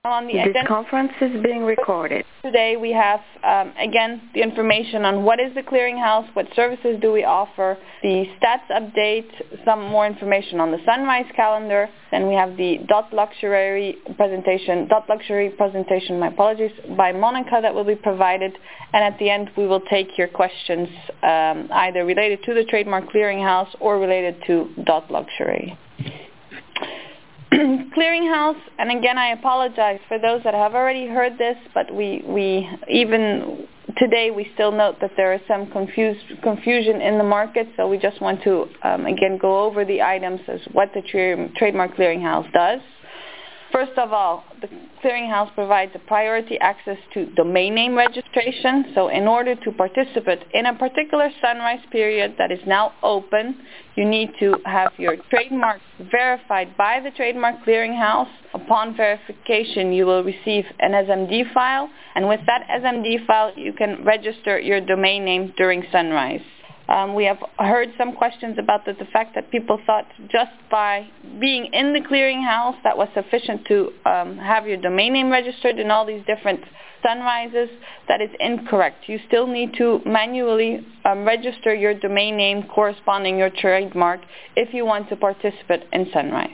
On the This conference is being recorded. Today we have, again, the information on what is the clearinghouse, what services do we offer, the stats update, some more information on the Sunrise calendar, then we have the .luxury presentation, my apologies, by Monica that will be provided, and at the end we will take your questions either related to the Trademark Clearinghouse or related to .luxury. Clearinghouse, and again I apologize for those that have already heard this, but we even today we still note that there is some confusion in the market, so we just want to again go over the items as what the Trademark Clearinghouse does. First of all, the Clearinghouse provides a priority access to domain name registration. So in order to participate in a particular Sunrise period that is now open, you need to have your trademark verified by the Trademark Clearinghouse. Upon verification, you will receive an SMD file, and with that SMD file, you can register your domain name during Sunrise. We have heard some questions about the fact that people thought just by being in the clearinghouse that was sufficient to have your domain name registered in all these different Sunrises. That is incorrect. You still need to manually register your domain name corresponding your trademark if you want to participate in Sunrise.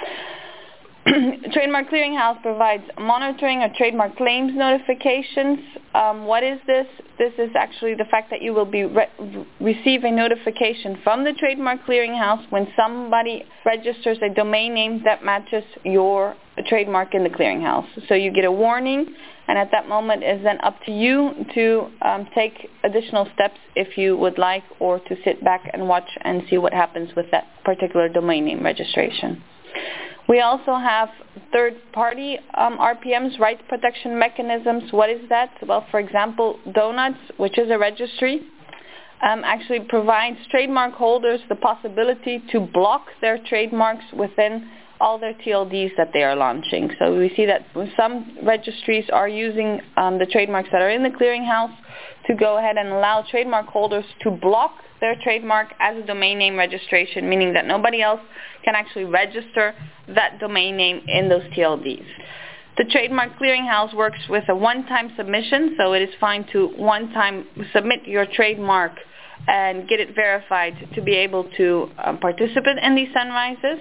Trademark Clearinghouse provides monitoring of trademark claims notifications. What is this? This is actually the fact that you will be receive a notification from the Trademark Clearinghouse when somebody registers a domain name that matches your trademark in the clearinghouse. So you get a warning, and at that moment it is then up to you to take additional steps if you would like, or to sit back and watch and see what happens with that particular domain name registration. We also have third-party RPMs, rights protection mechanisms. What is that? Well, for example, Donuts, which is a registry, actually provides trademark holders the possibility to block their trademarks within all their TLDs that they are launching. So we see that some registries are using the trademarks that are in the clearinghouse to go ahead and allow trademark holders to block their trademark as a domain name registration, meaning that nobody else can actually register that domain name in those TLDs. The Trademark Clearinghouse works with a one-time submission, so it is fine to one-time submit your trademark and get it verified to be able to participate in these Sunrises.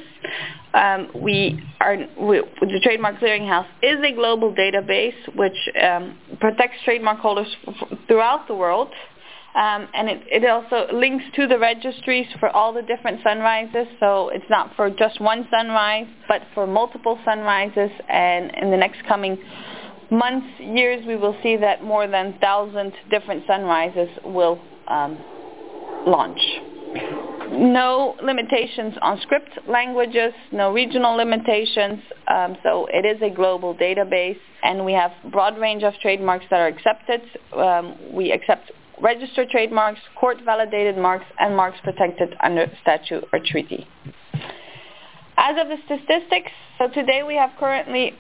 The Trademark Clearinghouse is a global database which protects trademark holders throughout the world. And it also links to the registries for all the different Sunrises, so it's not for just one Sunrise, but for multiple Sunrises, and in the next coming months, years, we will see that more than 1,000 different Sunrises will launch. No limitations on script languages, no regional limitations, so it is a global database, and we have a broad range of trademarks that are accepted. We accept registered trademarks, court-validated marks, and marks protected under statute or treaty. As of the statistics, so today we have currently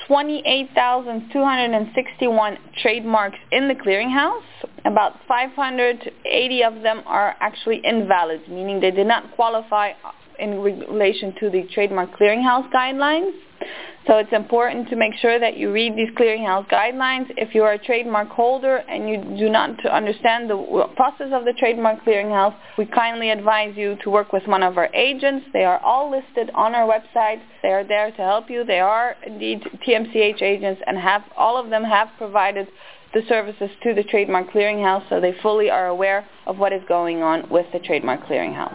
28,261 trademarks in the clearinghouse. About 580 of them are actually invalid, meaning they did not qualify in relation to the Trademark Clearinghouse guidelines. So it's important to make sure that you read these clearinghouse guidelines. If you are a trademark holder and you do not understand the process of the Trademark Clearinghouse, we kindly advise you to work with one of our agents. They are all listed on our website. They are there to help you. They are indeed TMCH agents, and all of them have provided the services to the Trademark Clearinghouse, so they fully are aware of what is going on with the Trademark Clearinghouse.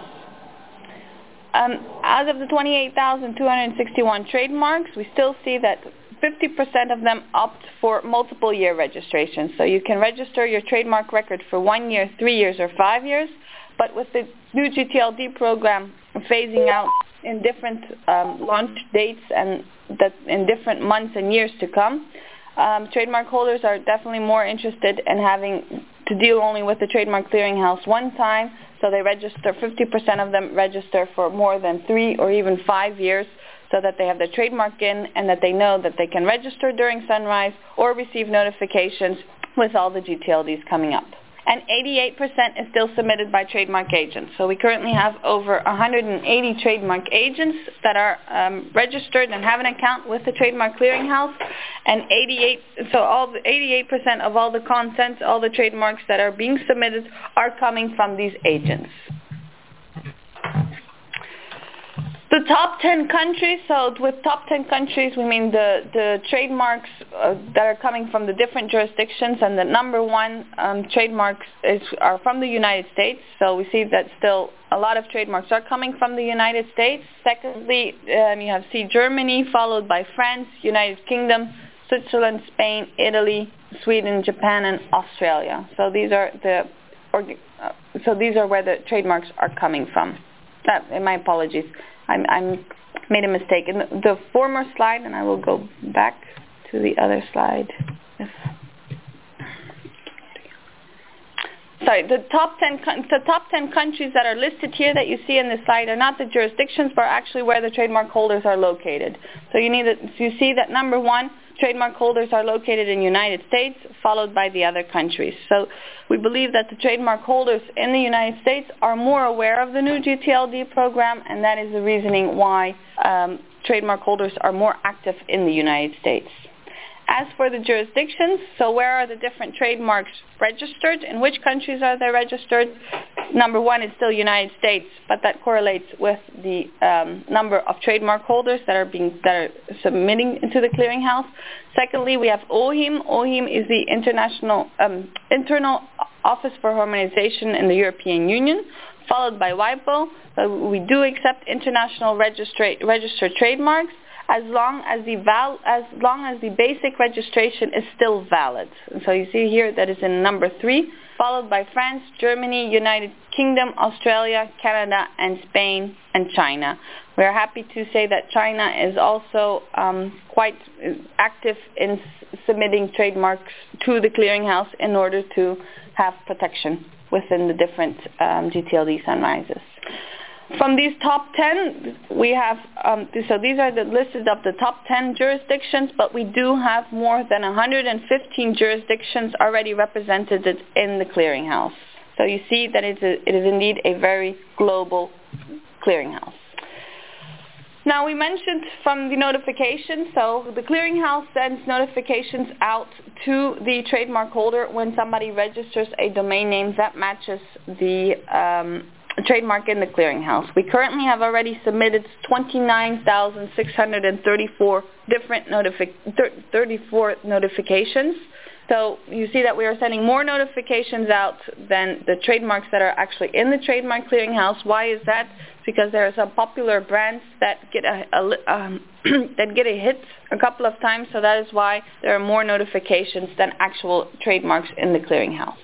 Out of the 28,261 trademarks, we still see that 50% of them opt for multiple year registration. So you can register your trademark record for 1 year, 3 years, or 5 years. But with the new GTLD program phasing out in different launch dates and that in different months and years to come, trademark holders are definitely more interested in having to deal only with the Trademark Clearinghouse one time. So they register, 50% of them register for more than 3 or even 5 years, so that they have their trademark in and that they know that they can register during Sunrise or receive notifications with all the GTLDs coming up. and 88% is still submitted by trademark agents. So we currently have over 180 trademark agents that are registered and have an account with the Trademark Clearinghouse, and 88% of all the content, all the trademarks that are being submitted are coming from these agents. The top 10 countries, so with top 10 countries we mean the trademarks that are coming from the different jurisdictions, and the number one trademarks are from the United States. So we see that still a lot of trademarks are coming from the United States. Secondly, you have Germany, followed by France, United Kingdom, Switzerland, Spain, Italy, Sweden, Japan, and Australia. So these are where the trademarks are coming from. My apologies. I made a mistake in the former slide, and I will go back to the other slide. Sorry, the top 10 countries that are listed here that you see in this slide are not the jurisdictions, but actually where the trademark holders are located. So you see that number one, trademark holders are located in the United States, followed by the other countries. So we believe that the trademark holders in the United States are more aware of the new GTLD program, and that is the reasoning why trademark holders are more active in the United States. As for the jurisdictions, so where are the different trademarks registered? In which countries are they registered? Number one is still United States, but that correlates with the number of trademark holders that are submitting into the clearinghouse. Secondly, we have OHIM. OHIM is the Internal Office for Harmonization in the European Union, followed by WIPO. So we do accept international registered trademarks, as long as the basic registration is still valid. And so you see here that is in number 3, followed by France, Germany, United Kingdom, Australia, Canada, and Spain, and China. We are happy to say that China is also quite active in submitting trademarks to the clearinghouse in order to have protection within the different GTLD sunrises. From these top 10, we have, so these are the listed of the top 10 jurisdictions, but we do have more than 115 jurisdictions already represented in the clearinghouse. So you see that it is indeed a very global clearinghouse. Now we mentioned from the notification, so the clearinghouse sends notifications out to the trademark holder when somebody registers a domain name that matches the trademark in the clearinghouse. We currently have already submitted 29,634 different 34 notifications. So you see that we are sending more notifications out than the trademarks that are actually in the trademark clearinghouse. Why is that? Because there are some popular brands that get a hit a couple of times, so that is why there are more notifications than actual trademarks in the clearinghouse.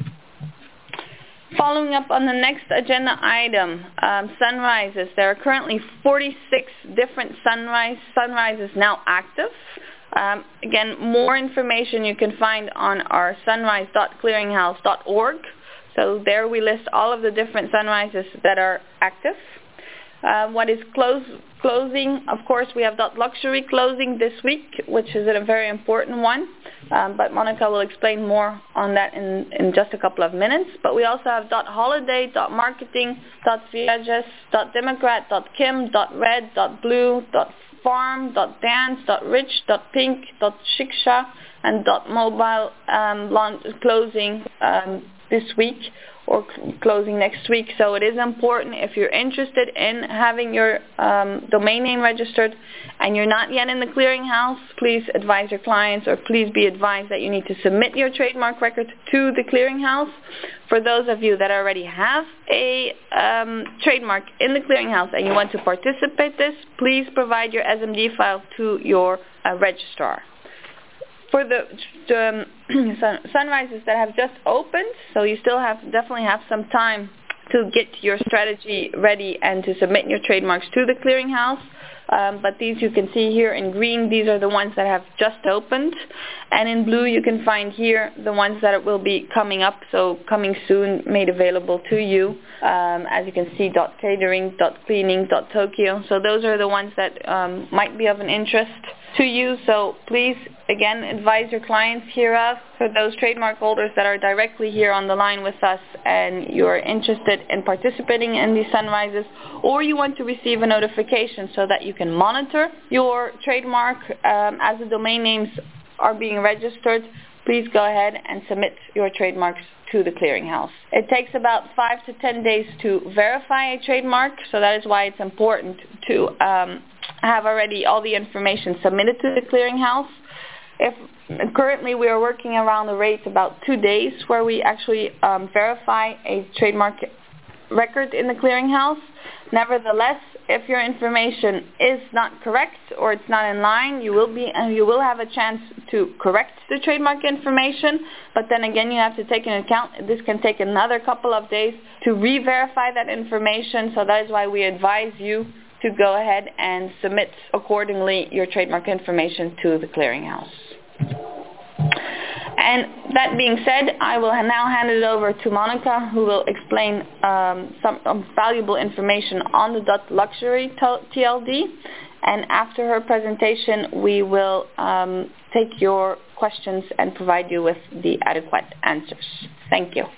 Following up on the next agenda item, sunrises. There are currently 46 different sunrises now active. Again, more information you can find on our sunrise.clearinghouse.org. So there we list all of the different sunrises that are active. What is closing? Of course, we have .luxury closing this week, which is a very important one. But Monica will explain more on that in just a couple of minutes. But we also have .holiday, .marketing, .viajes, .democrat, .kim, .red, .blue, .farm, .dance, .rich, .pink, .shiksha, and .mobile closing this week or closing next week. So it is important, if you're interested in having your domain name registered and you're not yet in the clearinghouse, please advise your clients, or please be advised that you need to submit your trademark record to the clearinghouse. For those of you that already have a trademark in the clearinghouse and you want to participate this, please provide your SMD file to your registrar. For the sunrises that have just opened, so you still definitely have some time to get your strategy ready and to submit your trademarks to the clearinghouse. But these you can see here in green, these are the ones that have just opened. And in blue you can find here the ones that will be coming up, so coming soon, made available to you. As you can see, .catering, .cleaning, .tokyo. So those are the ones that might be of an interest. to you. So please, again, advise your clients hereof. For those trademark holders that are directly here on the line with us and you're interested in participating in these sunrises, or you want to receive a notification so that you can monitor your trademark as the domain names are being registered, please go ahead and submit your trademarks to the clearinghouse. It takes about 5 to 10 days to verify a trademark, so that is why it's important to have already all the information submitted to the clearinghouse. Currently we are working around the rate about 2 days where we actually verify a trademark record in the clearinghouse. Nevertheless, if your information is not correct or it's not in line, you will have a chance to correct the trademark information. But then again, you have to take into account this can take another couple of days to re-verify that information. So that is why we advise you to go ahead and submit accordingly your trademark information to the clearinghouse. And that being said, I will now hand it over to Monica, who will explain some valuable information on the .luxury TLD. And after her presentation, we will take your questions and provide you with the adequate answers. Thank you.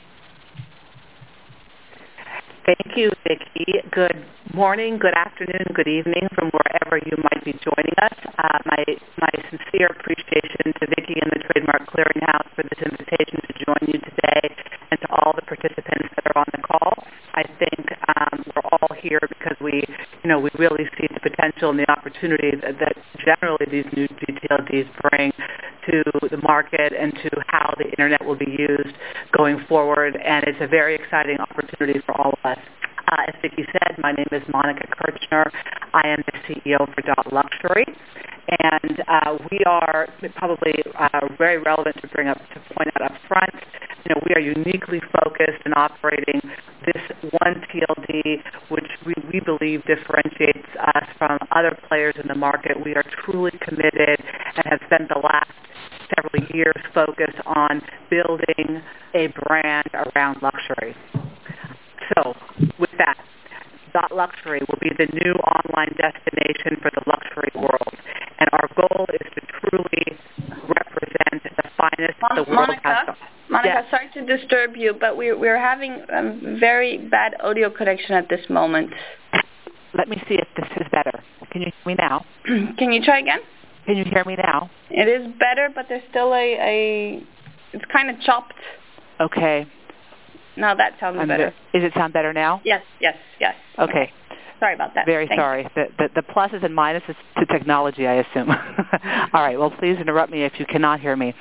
Thank you, Vicki. Good morning, good afternoon, good evening from wherever you might be joining us. My sincere appreciation to Vicki and the Trademark Clearinghouse for this invitation to join you today, and to all the participants that are on the call. I think we're all here because we really see the potential and the opportunity that generally these new DTLDs bring to the market and to how the Internet will be used going forward, and it's a very exciting opportunity for all of us. As Vicki said, my name is Monica Kirchner. I am the CEO for .luxury, and we are probably very relevant to point out up front. We are uniquely focused in operating this one TLD, which we believe differentiates us from other players in the market. We are truly committed and have spent the last several years focused on building a brand around luxury. So, with that, .luxury will be the new online destination for the luxury world, and our goal is to truly represent the finest the world has to offer. Monica, yes. Sorry to disturb you, but we're having a very bad audio connection at this moment. Let me see if this is better. Can you hear me now? Can you try again? Can you hear me now? It is better, but there's still it's kind of chopped. Okay. Now that sounds better. Does it sound better now? Yes. Okay. Sorry about that. Very sorry. The pluses and minuses to technology, I assume. All right. Well, please interrupt me if you cannot hear me.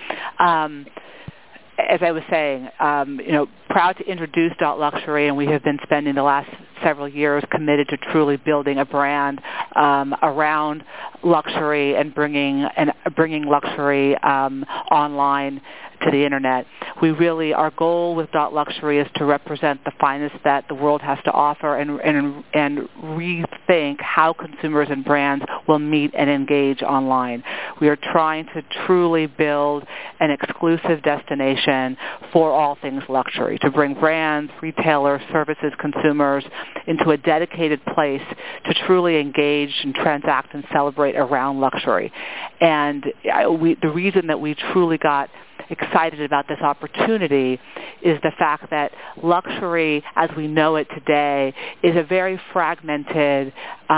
As I was saying, proud to introduce .luxury, and we have been spending the last several years committed to truly building a brand around luxury and bringing luxury online to the Internet. Our goal with .luxury is to represent the finest that the world has to offer and rethink how consumers and brands will meet and engage online. We are trying to truly build an exclusive destination for all things luxury, to bring brands, retailers, services, consumers into a dedicated place to truly engage and transact and celebrate around luxury. And the reason that we truly got excited about this opportunity is the fact that luxury, as we know it today, is a very fragmented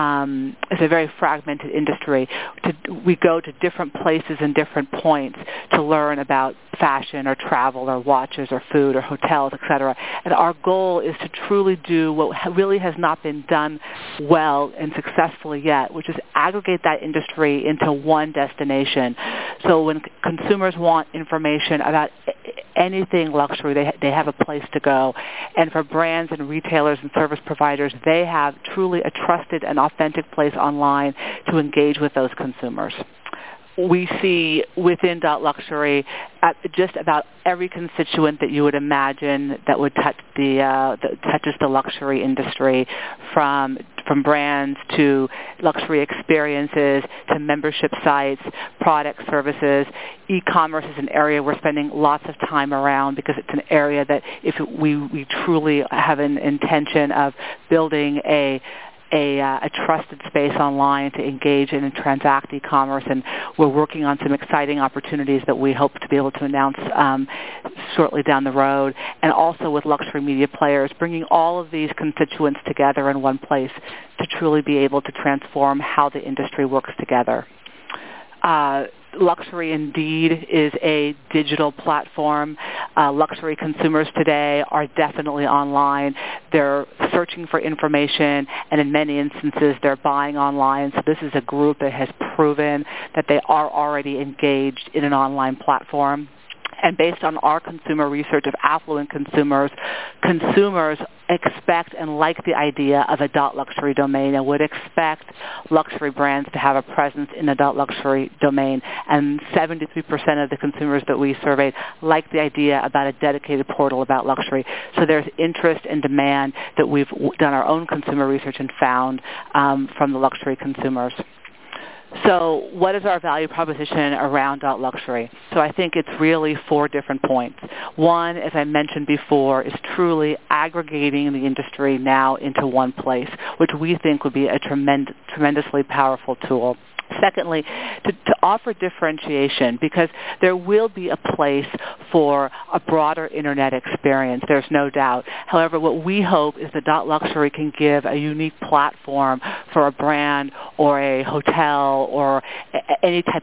industry. We go to different places and different points to learn about fashion or travel or watches or food or hotels, etc. And our goal is to truly do what really has not been done well and successfully yet, which is aggregate that industry into one destination. So when consumers want information about anything luxury, they have a place to go. And for brands and retailers and service providers, they have truly a trusted and authentic place online to engage with those consumers. We see within .luxury just about every constituent that you would imagine that would touch that touches the luxury industry, from brands to luxury experiences to membership sites, product services. E-commerce is an area we're spending lots of time around because it's an area that if we truly have an intention of building a a trusted space online to engage in and transact e-commerce, and we're working on some exciting opportunities that we hope to be able to announce shortly down the road, and also with luxury media players, bringing all of these constituents together in one place to truly be able to transform how the industry works together. Luxury indeed is a digital platform. Luxury consumers today are definitely online. They're searching for information, and in many instances they're buying online. So this is a group that has proven that they are already engaged in an online platform. And based on our consumer research of affluent consumers, consumers expect and like the idea of a .luxury domain and would expect luxury brands to have a presence in the .luxury domain. And 73% of the consumers that we surveyed like the idea about a dedicated portal about luxury. So there's interest and demand that we've done our own consumer research and found from the luxury consumers. So what is our value proposition around .luxury? So I think it's really 4 different points. One, as I mentioned before, is truly aggregating the industry now into one place, which we think would be a tremendously powerful tool. Secondly, to offer differentiation, because there will be a place for a broader Internet experience, there's no doubt. However, what we hope is that .luxury can give a unique platform for a brand or a hotel or any type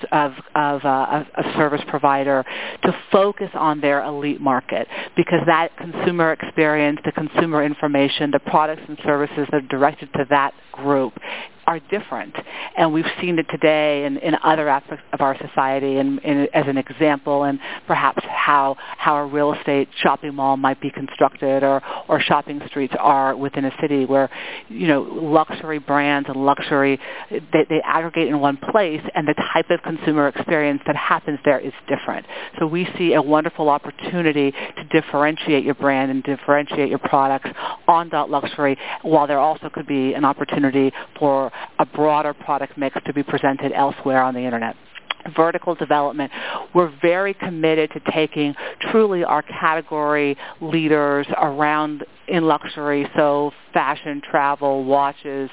of service provider to focus on their elite market, because that consumer experience, the consumer information, the products and services that are directed to that group are different, and we've seen it today in other aspects of our society, and as an example, and perhaps how a real estate shopping mall might be constructed, or shopping streets are within a city, where luxury brands and luxury they aggregate in one place, and the type of consumer experience that happens there is different. So we see a wonderful opportunity to differentiate your brand and differentiate your products on .luxury, while there also could be an opportunity for a broader product mix to be presented elsewhere on the Internet. Vertical development. We're very committed to taking truly our category leaders around in luxury, so fashion, travel, watches,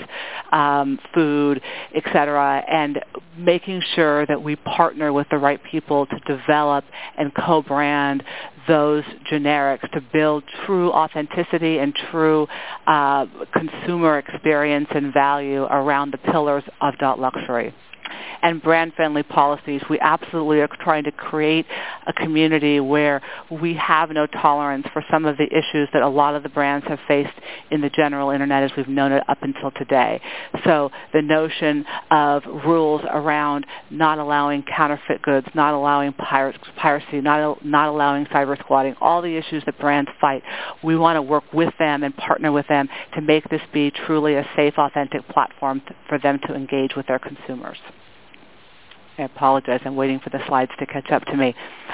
food, etc., and making sure that we partner with the right people to develop and co-brand those generics to build true authenticity and true consumer experience and value around the pillars of .luxury. And brand-friendly policies. We absolutely are trying to create a community where we have no tolerance for some of the issues that a lot of the brands have faced in the general Internet as we've known it up until today. So the notion of rules around not allowing counterfeit goods, not allowing piracy, not allowing cyber squatting, all the issues that brands fight, we want to work with them and partner with them to make this be truly a safe, authentic platform for them to engage with their consumers. I apologize. I'm waiting for the slides to catch up to me.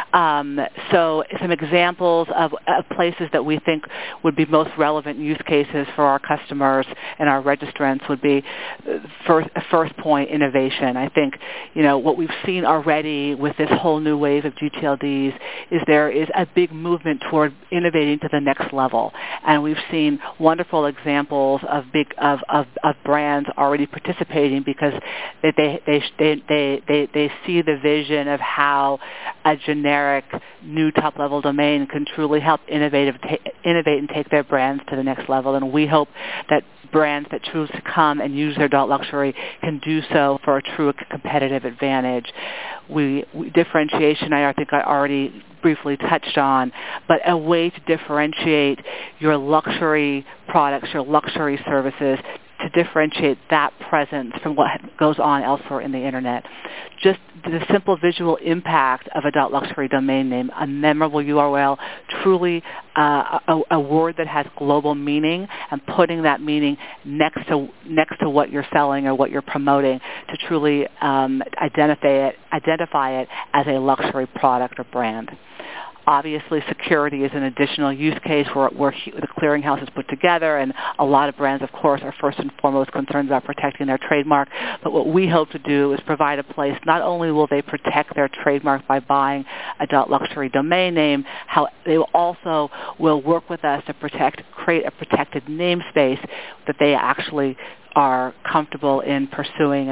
So some examples of places that we think would be most relevant use cases for our customers and our registrants would be first point, innovation. I think what we've seen already with this whole new wave of GTLDs is there is a big movement toward innovating to the next level, and we've seen wonderful examples of brands already participating because they see the vision of how a generic new top-level domain can truly help innovate and take their brands to the next level. And we hope that brands that choose to come and use their .luxury can do so for a true competitive advantage. Differentiation, I think I already briefly touched on, but a way to differentiate your luxury products, your luxury services, to differentiate that presence from what goes on elsewhere in the Internet. Just the simple visual impact of a .luxury domain name, a memorable URL, truly a word that has global meaning, and putting that meaning next to what you're selling or what you're promoting to truly identify it as a luxury product or brand. Obviously, security is an additional use case where the clearinghouse is put together, and a lot of brands, of course, are first and foremost concerned about protecting their trademark. But what we hope to do is provide a place, not only will they protect their trademark by buying a .luxury domain name, they also will work with us to create a protected namespace that they actually are comfortable in pursuing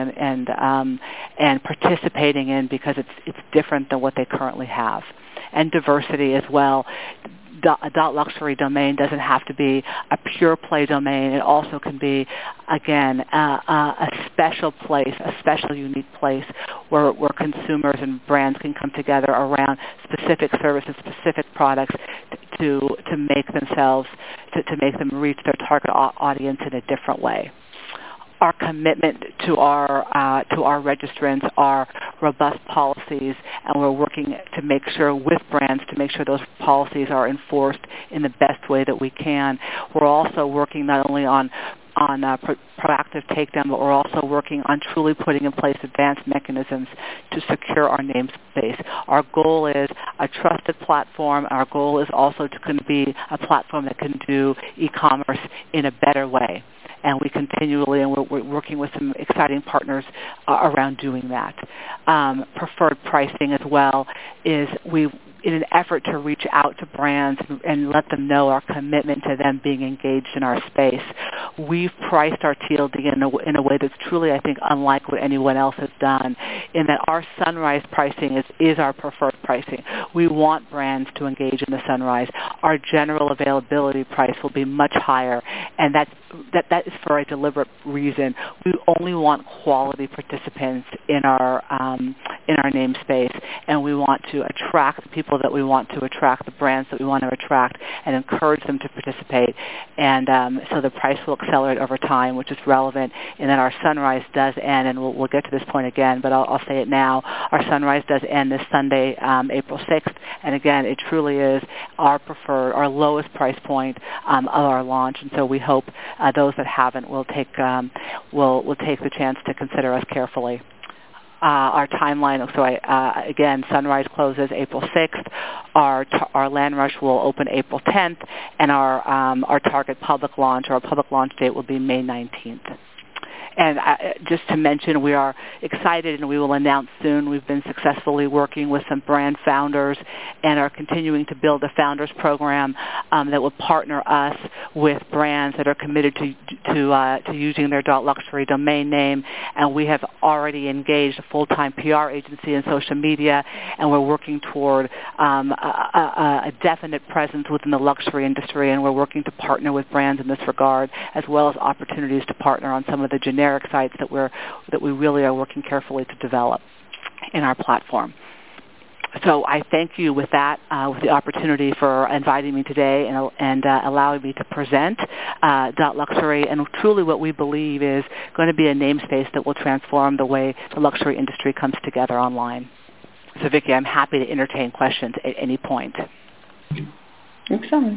and participating in, because it's different than what they currently have. And diversity as well. A .luxury domain doesn't have to be a pure play domain. It also can be, again, a special place, a special unique place where consumers and brands can come together around specific services, specific products to make them reach their target audience in a different way. Our commitment to our registrants are robust policies, and we're working to make sure with brands to make sure those policies are enforced in the best way that we can. We're also working not only on proactive takedown, but we're also working on truly putting in place advanced mechanisms to secure our namespace. Our goal is a trusted platform. Our goal is also to be a platform that can do e-commerce in a better way. And we continually, and we're working with some exciting partners around doing that. Preferred pricing as well is in an effort to reach out to brands and let them know our commitment to them being engaged in our space. We've priced our TLD in a way that's truly, I think, unlike what anyone else has done, in that our Sunrise pricing is our preferred pricing. We want brands to engage in the Sunrise. Our general availability price will be much higher, and that is for a deliberate reason. We only want quality participants in our namespace, and we want to attract the people that we want to attract, the brands that we want to attract, and encourage them to participate. And so the price will accelerate over time, which is relevant in that our Sunrise does end, and we'll get to this point again, but I'll say it now. Our Sunrise does end this Sunday, April 6th, and again, it truly is our lowest price point of our launch, and so we hope those that haven't will take the chance to consider us carefully. Our timeline, again, Sunrise closes April 6th. Our Land Rush will open April 10th, and our target public launch, or our public launch date, will be May 19th. And just to mention, we are excited, and we will announce soon. We've been successfully working with some brand founders and are continuing to build a founders program that will partner us with brands that are committed to using their .luxury domain name. And we have already engaged a full-time PR agency in social media, and we're working toward a definite presence within the luxury industry, and we're working to partner with brands in this regard, as well as opportunities to partner on some of the generic sites that we really are working carefully to develop in our platform. So I thank you with that, with the opportunity for inviting me today and allowing me to present .luxury, and truly what we believe is going to be a namespace that will transform the way the luxury industry comes together online. So Vicki, I'm happy to entertain questions at any point. Excellent.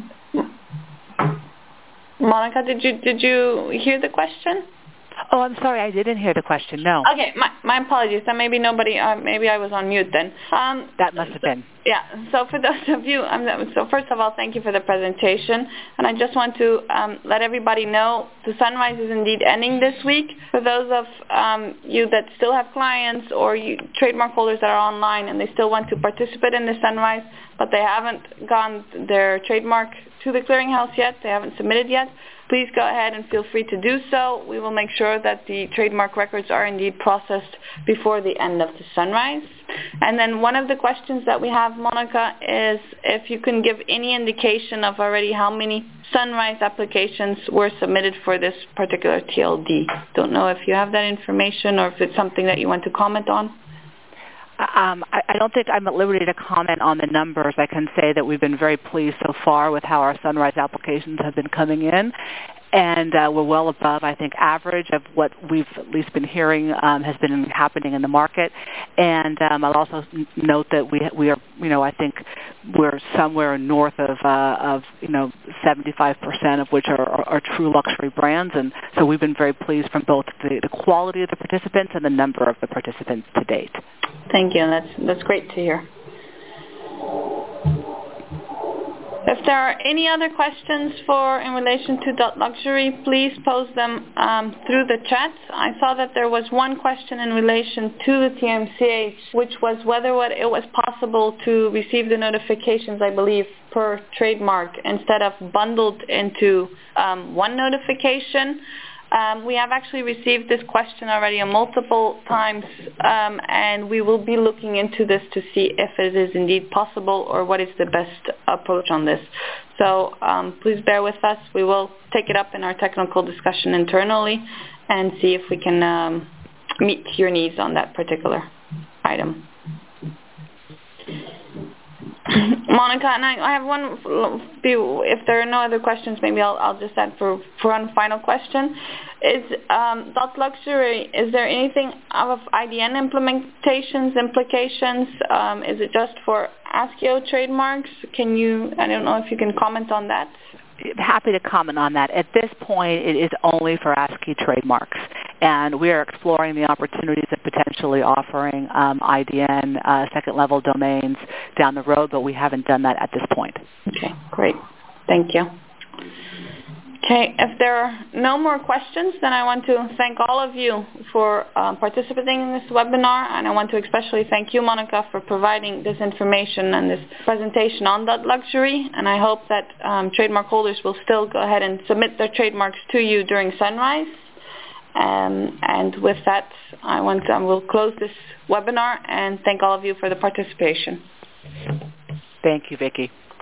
Monica, did you hear the question? Oh, I'm sorry, I didn't hear the question. No. Okay, my apologies. Then maybe maybe I was on mute then. That must have been. Yeah. So for those of you, so first of all, thank you for the presentation, and I just want to let everybody know the Sunrise is indeed ending this week. For those of you that still have clients or trademark holders that are online and they still want to participate in the Sunrise, but they haven't gotten their trademark to the clearinghouse yet, they haven't submitted yet, please go ahead and feel free to do so. We will make sure that the trademark records are indeed processed before the end of the Sunrise. And then one of the questions that we have, Monica, is if you can give any indication of already how many Sunrise applications were submitted for this particular TLD. Don't know if you have that information or if it's something that you want to comment on. I don't think I'm at liberty to comment on the numbers. I can say that we've been very pleased so far with how our Sunrise applications have been coming in, and we're well above, I think, average of what we've at least been hearing has been happening in the market. And I'll also note that we are, I think we're somewhere north of 75% of which are true luxury brands, and so we've been very pleased from both the quality of the participants and the number of the participants to date. Thank you. That's great to hear. If there are any other questions in relation to .luxury, please post them through the chat. I saw that there was one question in relation to the TMCH, which was whether it was possible to receive the notifications, I believe, per trademark instead of bundled into one notification. We have actually received this question already multiple times, and we will be looking into this to see if it is indeed possible or what is the best approach on this. So please bear with us. We will take it up in our technical discussion internally and see if we can meet your needs on that particular item. Monica, and I have one. If there are no other questions, maybe I'll just add for one final question. Is .luxury? Is there anything of IDN implications? Is it just for ASCIO trademarks? I don't know if you can comment on that. Happy to comment on that. At this point, it is only for ASCII trademarks, and we are exploring the opportunities of potentially offering IDN second-level domains down the road, but we haven't done that at this point. Okay, great. Thank you. Okay, if there are no more questions, then I want to thank all of you for participating in this webinar, and I want to especially thank you, Monica, for providing this information and this presentation on .luxury, and I hope that trademark holders will still go ahead and submit their trademarks to you during Sunrise. And with that, I will close this webinar and thank all of you for the participation. Thank you, Vicki.